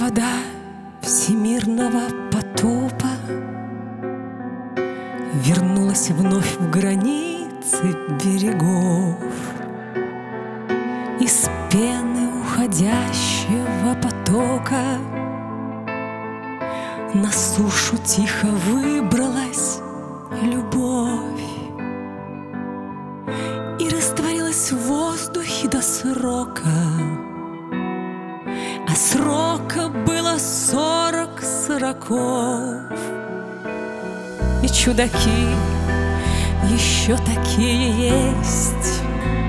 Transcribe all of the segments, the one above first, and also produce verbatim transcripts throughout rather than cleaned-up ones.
Вода всемирного потопа вернулась вновь в границы берегов. Из пены уходящего потока на сушу тихо выбралась любовь и растворилась в воздухе до срока. А срока было сорок сороков. И чудаки еще такие есть,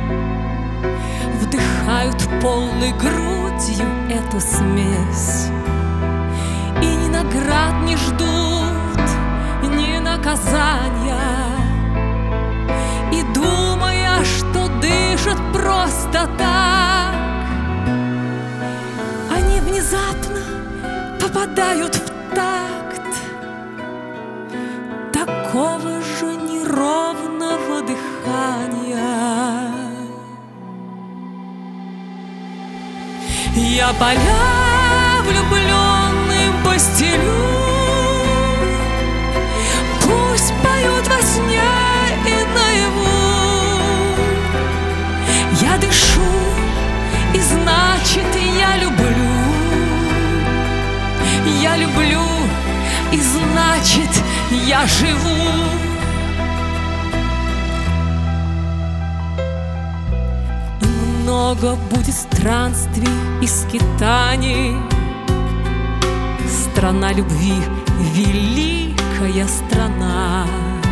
вдыхают полной грудью эту смесь и ни наград не ждут, ни наказания, и думая, что дышат просто так, они внезапно попадают в такт такого же неровного дыхания. Я поля влюбленным постелю, пусть поют во сне и наяву. Я дышу, и значит я люблю. Я люблю, и значит я живу. Много будет странствий и скитаний. Страна любви — великая страна.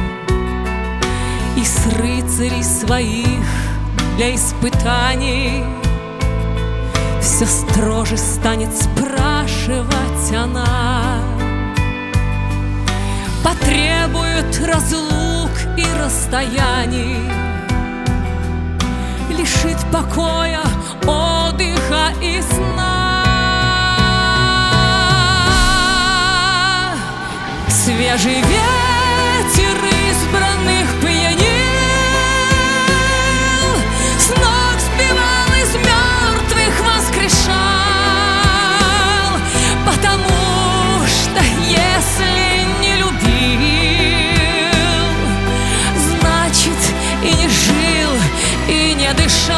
И с рыцарей своих для испытаний все строже станет спрашивать она. Потребует разлук и расстояний, лишит покоя, отдыха и сна. Свежий ветер избранных пьянил, с ног сбивал, из мертвых воскрешал. Потому что если не любил, значит и не жил, и не дышал.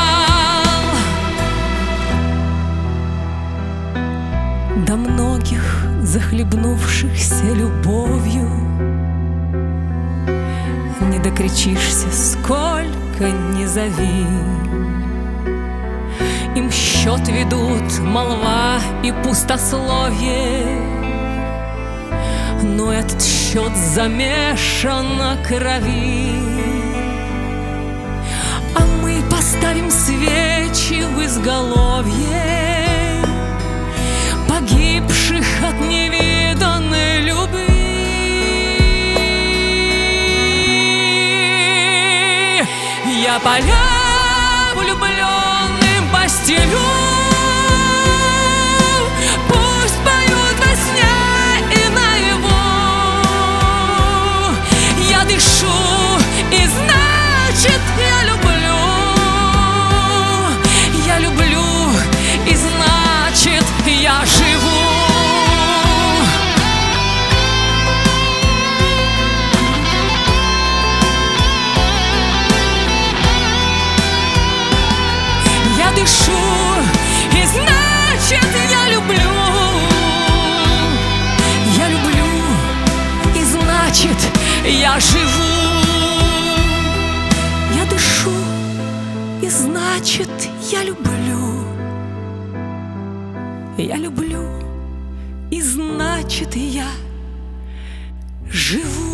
До многих захлебнувшихся любовью не докричишься, сколько ни зови. Им счет ведут молва и пустословие, но этот счет замешан на крови. А мы поставим свечи в изголовье погибших от невиданной любви. Я поля влюбленным постелю, пусть поют во сне и наяву. Я дышу, и значит я люблю. Я люблю, и значит я живу. Я дышу, и значит я люблю. Я люблю, и значит я живу. Я дышу, и значит я люблю. Я люблю, и значит я живу.